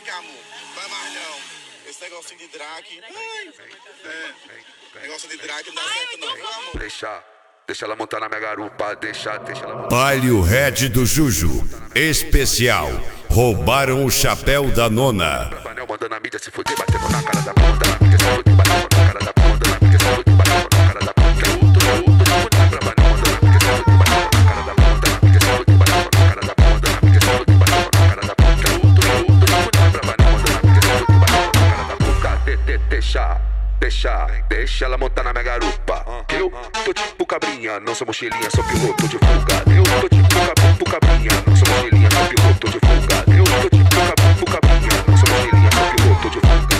cá, amor. Vai mais não. Esse negocinho de drag. Negócio de drag não dá certo não, viu, amor? Deixa ela montar na minha garupa, deixa ela montar. Baile o Red do Juju. Especial. Roubaram o chapéu da nona. Mandando a mídia se fuder, batendo na cara da bunda. Na mídia se fuder, batendo na cara da bunda. Na mídia se fuder, batendo na cara da bunda. Deixa ela montar na minha garupa. Eu tô tipo cabrinha, não sou mochilinha, sou piloto de fuga. Eu tô tipo cabrinha, não sou mochilinha, sou piloto de fuga. Eu tô tipo cabrinha, não sou mochilinha, sou piloto de fuga.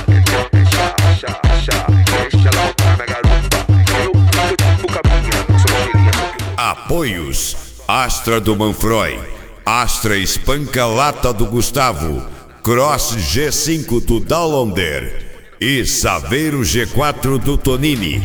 Deixa ela montar na minha garupa. Eu tô tipo cabrinha, não sou mochilinha, sou piloto. Apoios: Astra do Manfroy, Astra Espanca-Lata do Gustavo, Cross G5 do Dowlander e Saveiro G4 do Tonini.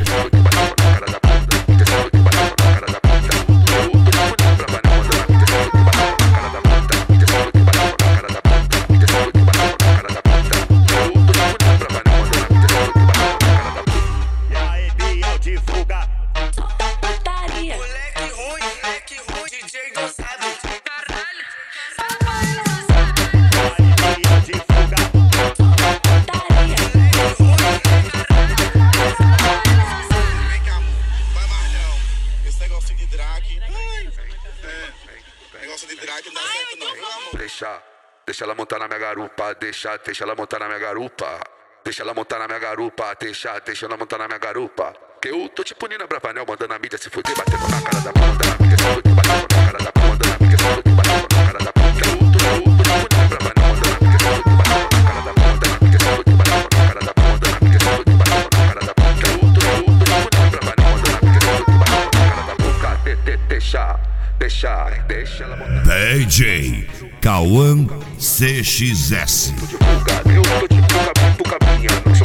Negócio de drag não dá certo não, viu, amor? Deixa ela montar na minha garupa, deixa ela montar na minha garupa. Deixa ela montar na minha garupa, deixa ela montar na minha garupa. Que eu tô tipo Nina Bravanel, mandando a mídia se fuder, batendo na cara da bunda. Na mídia se fuder, batendo na cara da bunda. Na mídia se fuder, batendo na cara da bunda. Eu tô tipo Nina Bravanel, mandando a mídia se fuder, batendo na cara da bunda. Na mídia se fuder, batendo na cara da bunda. Na mídia se fuder, batendo na cara da bunda. Eu tô tipo Nina Bravanel, mandando a mídia se fuder, batendo na cara da bunda. Deixa ela montar. DJ Cauã CXS. Eu tô tipo cabrinha, não